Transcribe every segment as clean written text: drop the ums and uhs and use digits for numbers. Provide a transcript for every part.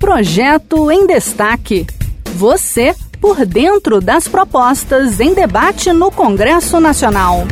Projeto em Destaque. Você por dentro das propostas em debate no Congresso Nacional.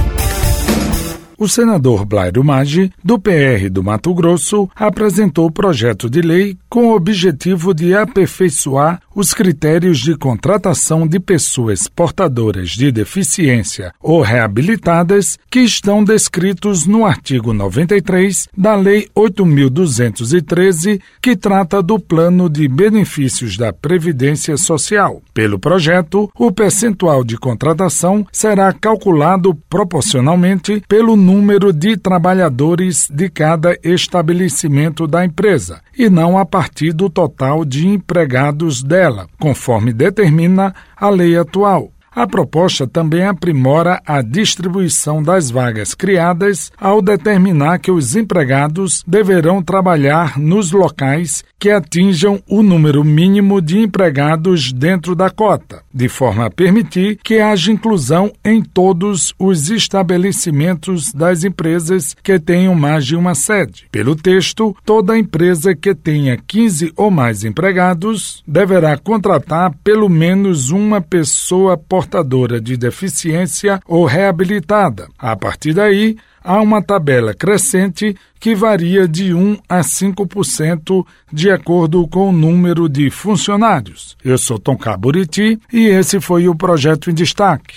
O senador Blairo Maggi, do PR do Mato Grosso, apresentou o projeto de lei com o objetivo de aperfeiçoar os critérios de contratação de pessoas portadoras de deficiência ou reabilitadas que estão descritos no artigo 93 da Lei 8.213, que trata do Plano de Benefícios da Previdência Social. Pelo projeto, o percentual de contratação será calculado proporcionalmente pelo número de trabalhadores de cada estabelecimento da empresa, e não a partir do total de empregados dela, conforme determina a lei atual. A proposta também aprimora a distribuição das vagas criadas ao determinar que os empregados deverão trabalhar nos locais que atinjam o número mínimo de empregados dentro da cota, de forma a permitir que haja inclusão em todos os estabelecimentos das empresas que tenham mais de uma sede. Pelo texto, toda empresa que tenha 15 ou mais empregados deverá contratar pelo menos uma pessoa portadora de deficiência ou reabilitada. A partir daí, há uma tabela crescente que varia de 1% a 5% de acordo com o número de funcionários. Eu sou Tom Caburiti e esse foi o Projeto em Destaque.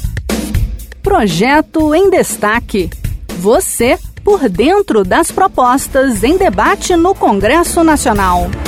Projeto em Destaque. Você por dentro das propostas em debate no Congresso Nacional.